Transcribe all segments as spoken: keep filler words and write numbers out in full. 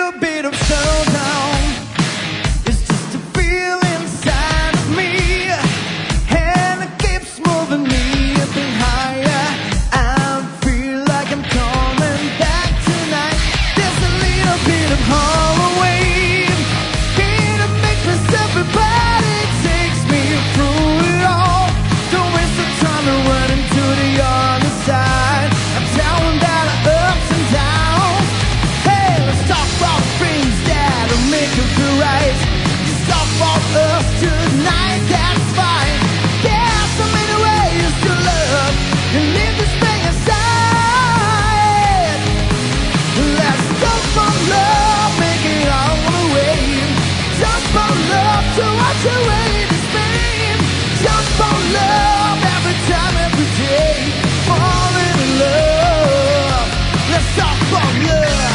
little bit of showdown. It's just a feel inside of me, and it keeps moving me a bit higher. I feel like I'm coming back tonight. There's a little bit of Halloween, and it makes me everybody takes me through it all. Don't waste the time to run into the other side. I'm down down ups and downs. Hey, let's talk about things that'll make you feel right. Just talk about us tonight, that's fine. There's so many ways to love and leave this thing aside. Let's talk about love, make it all the way. Talk about love to wash away this pain. Talk about love every time, every day. Falling in love. Let's talk about love.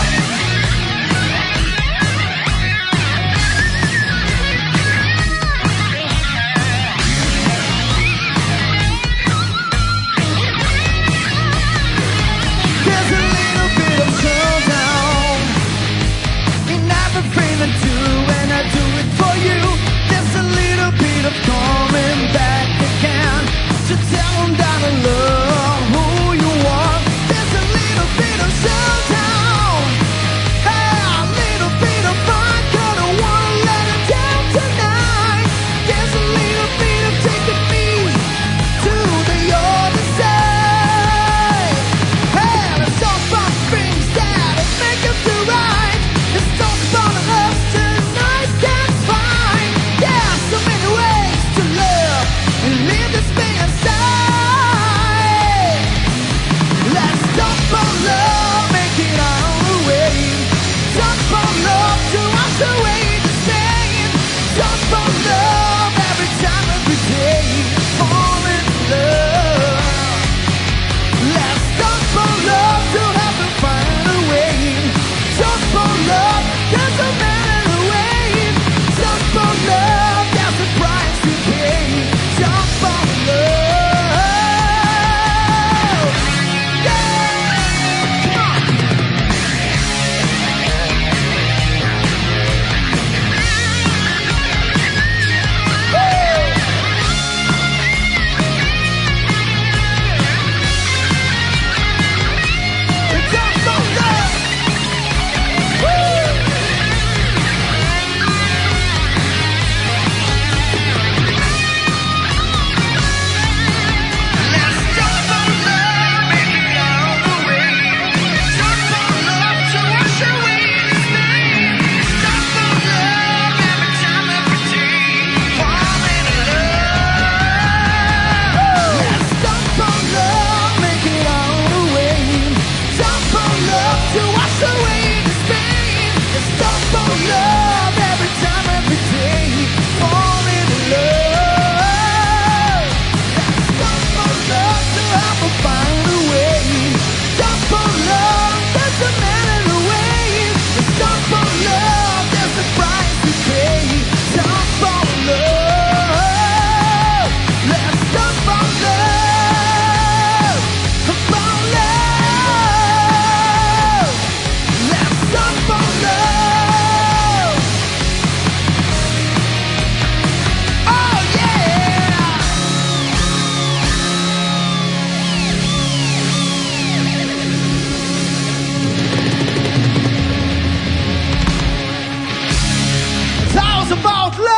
There's a little bit of showdown in everything I do, and I do it for you. There's a little bit of coming back again to tell them that I love who you are. There's a little bit of showdown, hey, a little bit of fun, 'cause I wanna let it down tonight. There's a little bit of taking me to the other side. Hey, let's talk about things that'll make you feel right. Let's talk about us tonight, that's fine. There's so many ways to love and leave this thing aside. Let's talk about love, make it all the way. Talk about love to wash away the stain. Talk about love every time, every day. Fall in love. Let's talk about love to have to find a way. Talk about love, there's a man in the way. Talk about love, there's a price to pay. Talk about love. Yeah! Come on! We talk about love. Woo! Let's talk about love, make it all the way. Talk about love to wash away this pain. Talk about love every time, every day. Fall in love. Let's talk about love, make it all the way. Talk about love to wash away this pain. Let's talk about love every time, every day. Fall in love. Let's talk about love to have a find a way. Talk about love, there's a man in the way. Let's talk about love, there's a price to pay. Talk about love. Let's talk about love. About love. Let's talk about love. Oh yeah. It's all about love.